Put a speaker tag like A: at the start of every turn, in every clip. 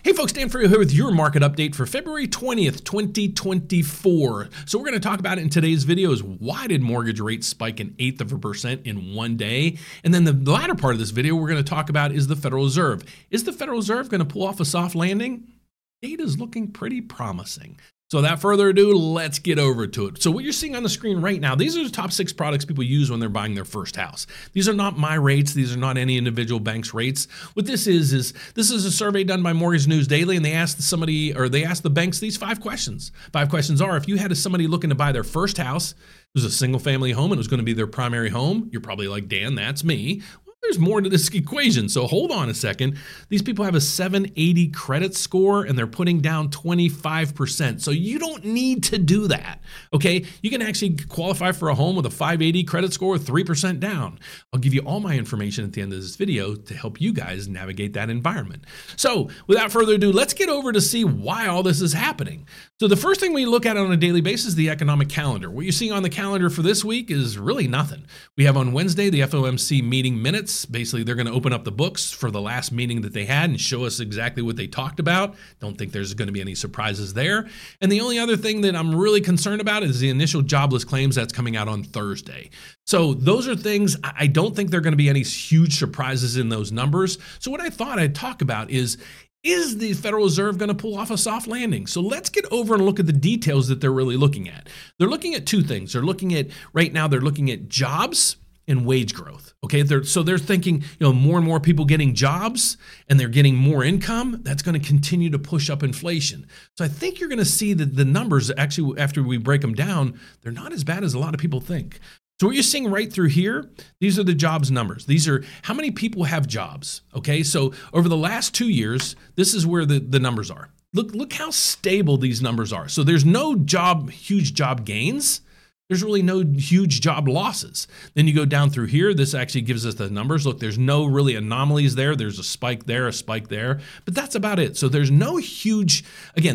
A: Hey folks, Dan Ferriero here with your market update for February 20th, 2024. So we're going to talk about it in today's video is why did mortgage rates spike an eighth of a percent in one day? And then the latter part of this video we're going to talk about is the Federal Reserve. Is the Federal Reserve going to pull off a soft landing? Data is looking pretty promising. So without further ado, let's get over to it. So what you're seeing on the screen right now, these are the top 6 products people use when they're buying their first house. These are not my rates. These are not any individual bank's rates. What this is this is a survey done by Mortgage News Daily, and they asked the banks these 5 questions. 5 questions are, if you had somebody looking to buy their first house, it was a single family home and it was going to be their primary home, you're probably like, Dan, that's me. There's more to this equation, so hold on a second. These people have a 780 credit score and they're putting down 25%. So you don't need to do that, okay? You can actually qualify for a home with a 580 credit score with 3% down. I'll give you all my information at the end of this video to help you guys navigate that environment. So without further ado, let's get over to see why all this is happening. So the first thing we look at on a daily basis is the economic calendar. What you're seeing on the calendar for this week is really nothing. We have on Wednesday the FOMC meeting minutes. Basically, they're going to open up the books for the last meeting that they had and show us exactly what they talked about. Don't think there's going to be any surprises there. And the only other thing that I'm really concerned about is the initial jobless claims that's coming out on Thursday. So those are things, I don't think there are going to be any huge surprises in those numbers. So what I thought I'd talk about is the Federal Reserve going to pull off a soft landing? So let's get over and look at the details that they're really looking at. They're looking at 2 things. They're looking at jobs and wage growth. Okay, they're thinking, more and more people getting jobs and they're getting more income. That's going to continue to push up inflation. So I think you're going to see that the numbers actually, after we break them down, they're not as bad as a lot of people think. So what you're seeing right through here, these are the jobs numbers. These are how many people have jobs. Okay, so over the last 2 years, this is where the numbers are. Look how stable these numbers are. So there's no huge job gains. There's really no huge job losses. Then you go down through here. This actually gives us the numbers. Look, there's no really anomalies there. There's a spike there, but that's about it. So there's no huge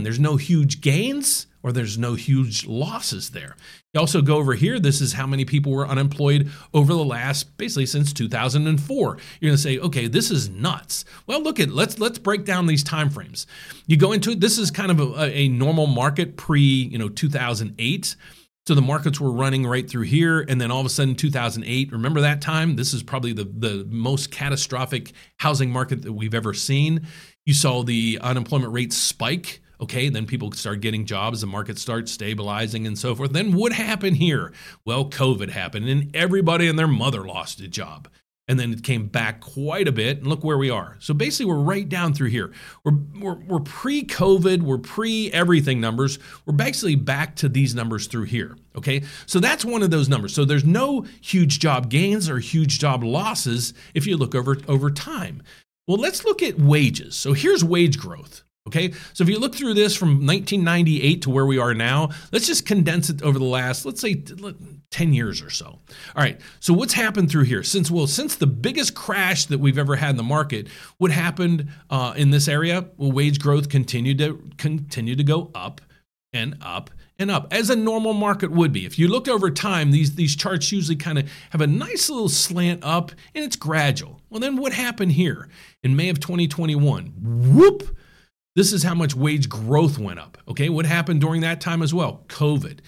A: gains or there's no huge losses there. You also go over here. This is how many people were unemployed over the last, basically since 2004. You're going to say, okay, this is nuts. Well, let's break down these time frames. You go into it. This is kind of a normal market pre, 2008. So the markets were running right through here, and then all of a sudden 2008, remember that time? This is probably the most catastrophic housing market that we've ever seen. You saw the unemployment rate spike, okay? Then people start getting jobs, the market starts stabilizing and so forth. Then what happened here? Well, COVID happened, and everybody and their mother lost a job. And then it came back quite a bit, and look where we are. So basically, we're right down through here. We're pre-COVID, we're pre-everything numbers. We're basically back to these numbers through here, okay? So that's one of those numbers. So there's no huge job gains or huge job losses if you look over time. Well, let's look at wages. So here's wage growth. Okay, so if you look through this from 1998 to where we are now, let's just condense it over the last, let's say 10 years or so. All right, so what's happened through here? Since the biggest crash that we've ever had in the market, what happened in this area? Well, wage growth continued to go up and up and up, as a normal market would be. If you look over time, these charts usually kind of have a nice little slant up, and it's gradual. Well, then what happened here? In May of 2021, whoop! This is how much wage growth went up. Okay, what happened during that time as well? COVID.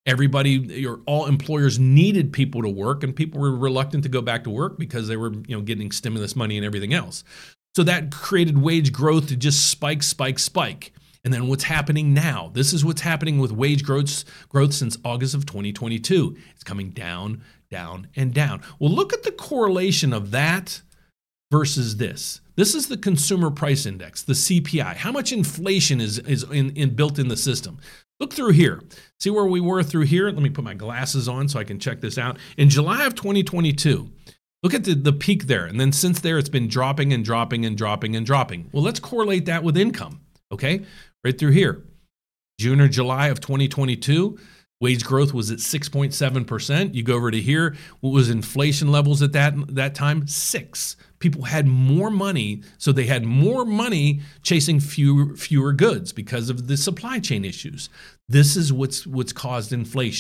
A: All employers needed people to work, and people were reluctant to go back to work because they were, getting stimulus money and everything else. So that created wage growth to just spike. And then what's happening now? This is what's happening with wage growth since August of 2022. It's coming down, down, and down. Well, look at the correlation of that versus this. This is the consumer price index, the CPI. How much inflation is built in the system? Look through here. See where we were through here? Let me put my glasses on so I can check this out. In July of 2022, look at the peak there. And then since there, it's been dropping and dropping and dropping and dropping. Well, let's correlate that with income, okay? Right through here. June or July of 2022, wage growth was at 6.7%. You go over to here. What was inflation levels at that time? 6. People had more money, so they had more money chasing fewer goods because of the supply chain issues. This is what's caused inflation.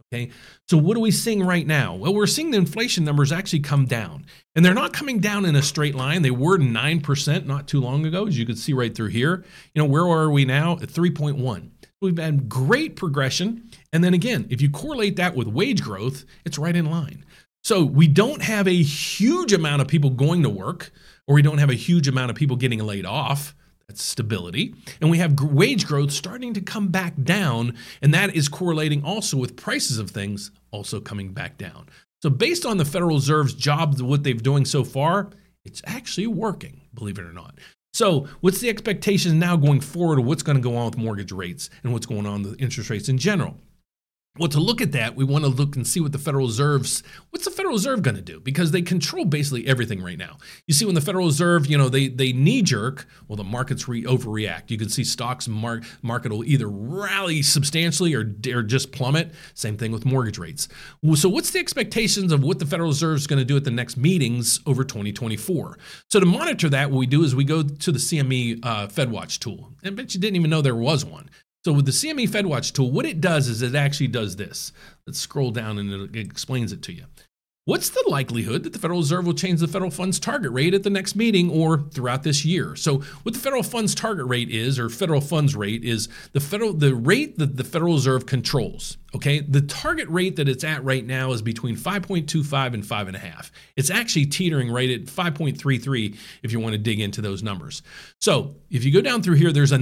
A: Okay, so what are we seeing right now? Well, we're seeing the inflation numbers actually come down, and they're not coming down in a straight line. They were 9% not too long ago, as you can see right through here. Where are we now? At 3.1. We've had great progression, and then again, if you correlate that with wage growth, it's right in line. So we don't have a huge amount of people going to work, or we don't have a huge amount of people getting laid off. That's stability. And we have wage growth starting to come back down, and that is correlating also with prices of things also coming back down. So based on the Federal Reserve's job, what they've doing so far, it's actually working, believe it or not. So what's the expectation now going forward of what's going to go on with mortgage rates and what's going on with interest rates in general? Well, to look at that, we want to look and see what the Federal Reserve's, what's the Federal Reserve going to do? Because they control basically everything right now. You see, when the Federal Reserve, they knee jerk, well, the markets overreact. You can see stocks market will either rally substantially or just plummet. Same thing with mortgage rates. So what's the expectations of what the Federal Reserve is going to do at the next meetings over 2024? So to monitor that, what we do is we go to the CME FedWatch tool. And I bet you didn't even know there was one. So with the CME FedWatch tool, what it does is it actually does this. Let's scroll down and it explains it to you. What's the likelihood that the Federal Reserve will change the federal funds target rate at the next meeting or throughout this year? So what the federal funds target rate is, or federal funds rate, is the rate that the Federal Reserve controls. Okay, the target rate that it's at right now is between 5.25 and 5.5. It's actually teetering right at 5.33 if you want to dig into those numbers. So if you go down through here, there's a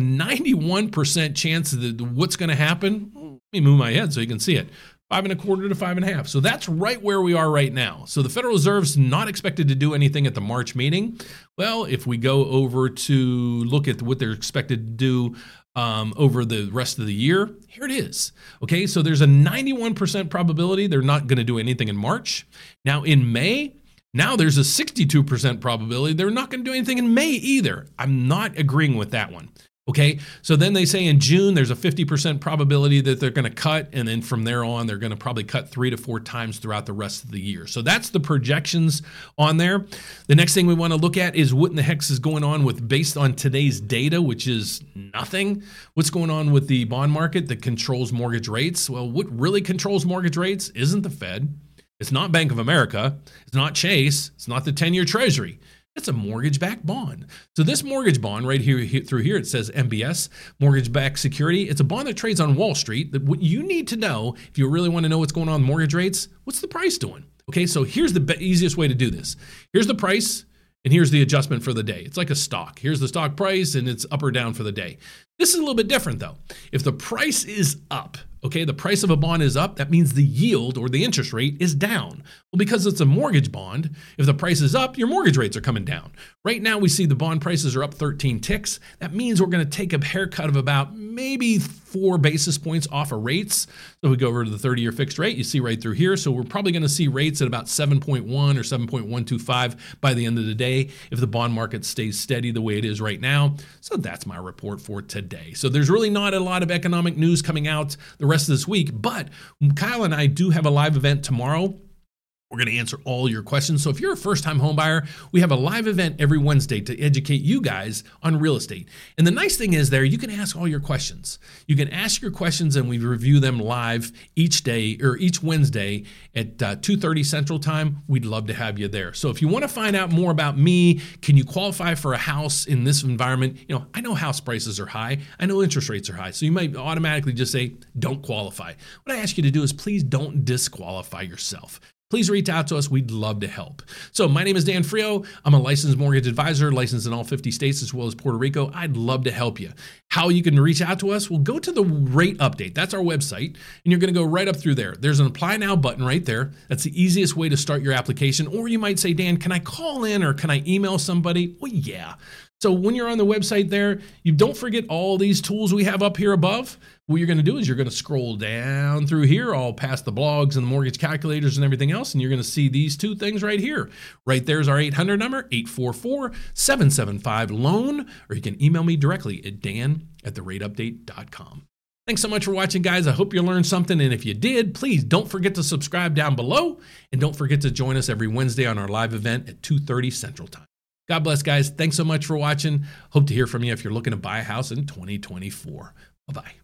A: 91% chance that what's going to happen. Let me move my head so you can see it. 5.25 to 5.5. So that's right where we are right now. So the Federal Reserve's not expected to do anything at the March meeting. Well, if we go over to look at what they're expected to do over the rest of the year, here it is. Okay, so there's a 91% probability they're not going to do anything in March. Now in May, now there's a 62% probability they're not going to do anything in May either. I'm not agreeing with that one. Okay, so then they say in June, there's a 50% probability that they're going to cut. And then from there on, they're going to probably cut 3 to 4 times throughout the rest of the year. So that's the projections on there. The next thing we want to look at is what in the heck is going on with, based on today's data, which is nothing. What's going on with the bond market that controls mortgage rates? Well, what really controls mortgage rates isn't the Fed. It's not Bank of America. It's not Chase. It's not the 10-year Treasury. It's a mortgage-backed bond. So this mortgage bond right here through here, it says MBS, mortgage-backed security. It's a bond that trades on Wall Street. That what you need to know, if you really want to know what's going on with mortgage rates, what's the price doing? Okay, so here's the easiest way to do this. Here's the price, and here's the adjustment for the day. It's like a stock. Here's the stock price, and it's up or down for the day. This is a little bit different, though. If the price is up, okay, the price of a bond is up, that means the yield or the interest rate is down. Well, because it's a mortgage bond, if the price is up, your mortgage rates are coming down. Right now, we see the bond prices are up 13 ticks. That means we're going to take a haircut of about maybe 4 basis points off of rates. So we go over to the 30-year fixed rate, you see right through here. So we're probably going to see rates at about 7.1 or 7.125 by the end of the day if the bond market stays steady the way it is right now. So that's my report for today. So there's really not a lot of economic news coming out the rest of this week, but Kyle and I do have a live event tomorrow. We're going to answer all your questions. So if you're a first-time home buyer, we have a live event every Wednesday to educate you guys on real estate. And the nice thing is there, you can ask all your questions. You can ask your questions and we review them live each day or each Wednesday at 2:30 Central Time. We'd love to have you there. So if you want to find out more about me, can you qualify for a house in this environment? I know house prices are high. I know interest rates are high. So you might automatically just say, don't qualify. What I ask you to do is please don't disqualify yourself. Please reach out to us. We'd love to help. So my name is Dan Frio. I'm a licensed mortgage advisor, licensed in all 50 states as well as Puerto Rico. I'd love to help you. How you can reach out to us? Well, go to the rate update. That's our website. And you're going to go right up through there. There's an apply now button right there. That's the easiest way to start your application. Or you might say, Dan, can I call in or can I email somebody? Well, yeah. So when you're on the website there, you don't forget all these tools we have up here above. What you're going to do is you're going to scroll down through here, all past the blogs and the mortgage calculators and everything else, and you're going to see these 2 things right here. Right there's our 800 number, 844-775-LOAN, or you can email me directly at dan@therateupdate.com. Thanks so much for watching, guys. I hope you learned something, and if you did, please don't forget to subscribe down below, and don't forget to join us every Wednesday on our live event at 2:30 Central Time. God bless, guys. Thanks so much for watching. Hope to hear from you if you're looking to buy a house in 2024. Bye-bye.